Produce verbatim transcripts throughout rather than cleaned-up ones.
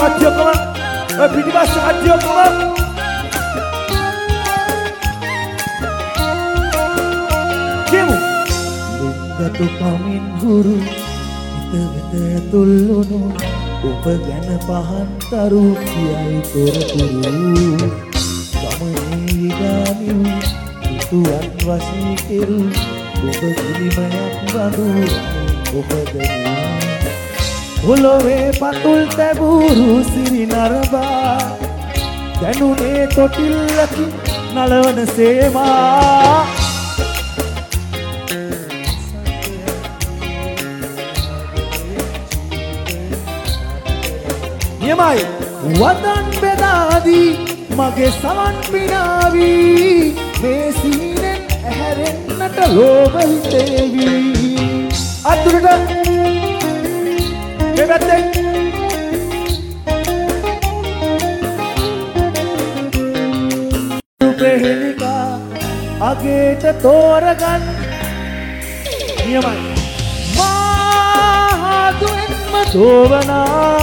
කට්ටියකම ඔය පිටිපස්ස කට්ටියකම කියමු. ලිංගතු කමින් හුරු හිත වෙත ඇතුල්ලුණු ඔබ ගැන පහන් තරු කියයි තොරතුරු ගමනේ විගාමිව් හිතුවත් වශී කෙරු ඔබ කිලිමයක් වඳු ඔබ දැනූ ඔලොවේ පතුල් තැබූරු සිරි නරඹා දැනුනේ තොටිල්ලකින් නලවන සේමා නියමයි. වදන් බෙදාදී මගේ සමන් පිනාවී මේ සීනෙන් ඇහැරෙන්නට ලෝභ හිතේවී අතුරට මේ පැත්තේ ප්‍රේමිකා අගේට තෝරගන්න නියමයි. මාදුෙන්ම තෝවනා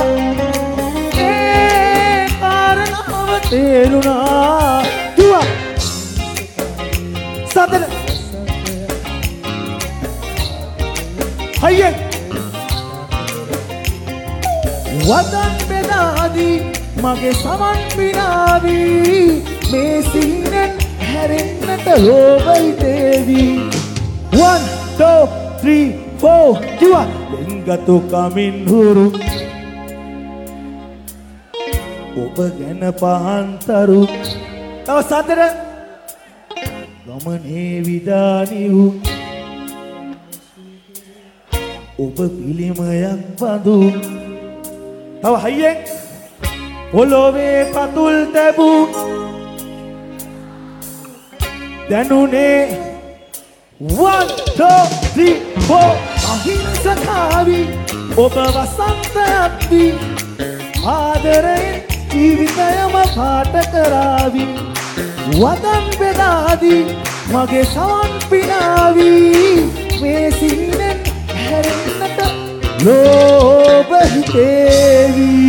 ඒ කාරණාව තේරුණා දුවා සතර හයියෙන් වදන් බෙදාදී මගේ සමන් පිනාවී මේ සිහිනෙන් හැරෙන්නට ලෝභ හිතේවී one two three four දුවා ලිංගතු කමින් හුරු ඔබ ගැන පහන් තරු තව සතර ගමනේ විදානිව් ඔබ පිළිමයක් බඳු තව හයියෙන් පොළොවේ පතුල් තැබූ දැනුනේ one two three four අහිංසකාවි ඔබ වසන්තයක් වී ආදරයෙන් ජීවිතයම පාට කරාවි වදන් බෙදාදී මගේ සමන් පිනාවී මේ සිහිනෙන් හැරෙන්නට ලෝභ හිතේවී